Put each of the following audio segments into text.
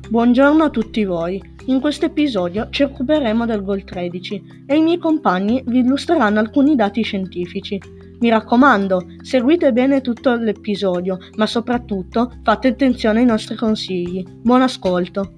Buongiorno a tutti voi. In questo episodio ci occuperemo del Gol 13 e i miei compagni vi illustreranno alcuni dati scientifici. Mi raccomando, seguite bene tutto l'episodio, ma soprattutto fate attenzione ai nostri consigli. Buon ascolto!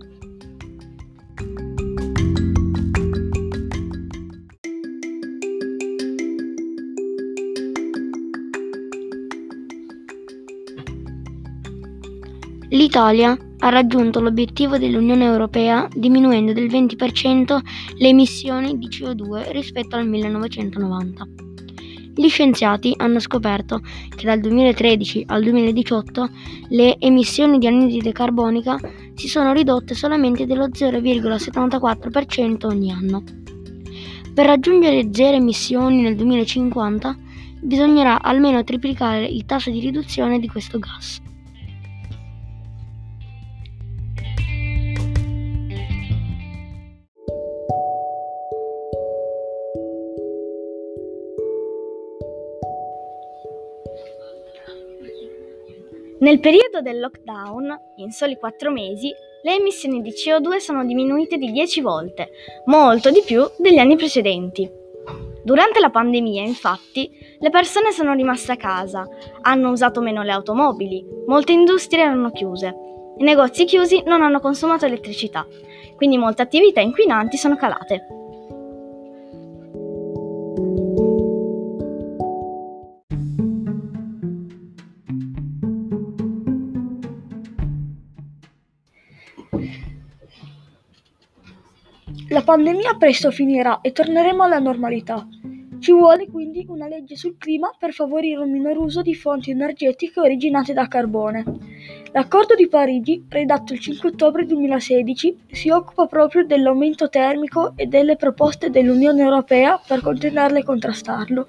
L'Italia ha raggiunto l'obiettivo dell'Unione Europea diminuendo del 20% le emissioni di CO2 rispetto al 1990. Gli scienziati hanno scoperto che dal 2013 al 2018 le emissioni di anidride carbonica si sono ridotte solamente dello 0,74% ogni anno. Per raggiungere zero emissioni nel 2050 bisognerà almeno triplicare il tasso di riduzione di questo gas. Nel periodo del lockdown, in soli 4 mesi, le emissioni di CO2 sono diminuite di 10 volte, molto di più degli anni precedenti. Durante la pandemia, infatti, le persone sono rimaste a casa, hanno usato meno le automobili, molte industrie erano chiuse, i negozi chiusi non hanno consumato elettricità, quindi molte attività inquinanti sono calate. La pandemia presto finirà e torneremo alla normalità. Ci vuole quindi una legge sul clima per favorire un minor uso di fonti energetiche originate da carbone. L'Accordo di Parigi, redatto il 5 ottobre 2016, si occupa proprio dell'aumento termico e delle proposte dell'Unione Europea per contenerlo e contrastarlo.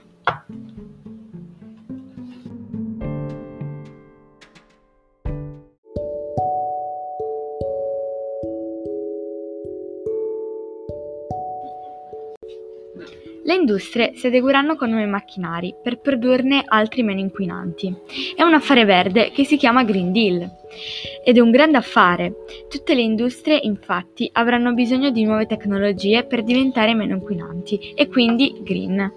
Le industrie si adegueranno con nuovi macchinari per produrne altri meno inquinanti. È un affare verde che si chiama Green Deal ed è un grande affare. Tutte le industrie, infatti, avranno bisogno di nuove tecnologie per diventare meno inquinanti e quindi green.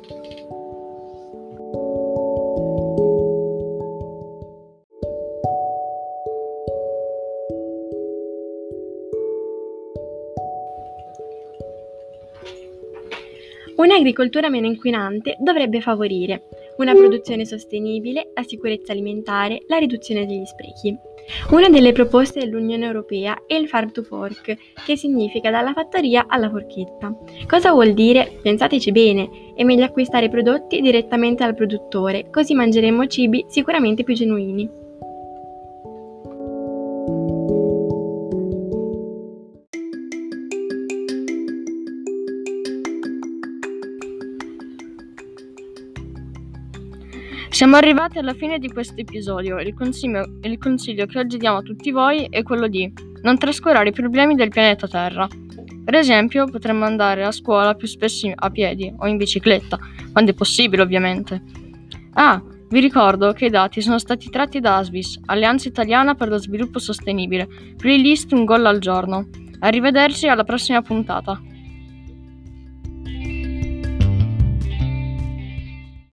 Un'agricoltura meno inquinante dovrebbe favorire una produzione sostenibile, la sicurezza alimentare, la riduzione degli sprechi. Una delle proposte dell'Unione Europea è il Farm to Fork, che significa dalla fattoria alla forchetta. Cosa vuol dire? Pensateci bene, è meglio acquistare i prodotti direttamente dal produttore, così mangeremo cibi sicuramente più genuini. Siamo arrivati alla fine di questo episodio. Il consiglio che oggi diamo a tutti voi è quello di non trascurare i problemi del pianeta Terra. Per esempio, potremmo andare a scuola più spesso a piedi o in bicicletta, quando è possibile ovviamente. Vi ricordo che i dati sono stati tratti da ASVIS, Alleanza Italiana per lo Sviluppo Sostenibile, playlist Un Gol al Giorno. Arrivederci alla prossima puntata.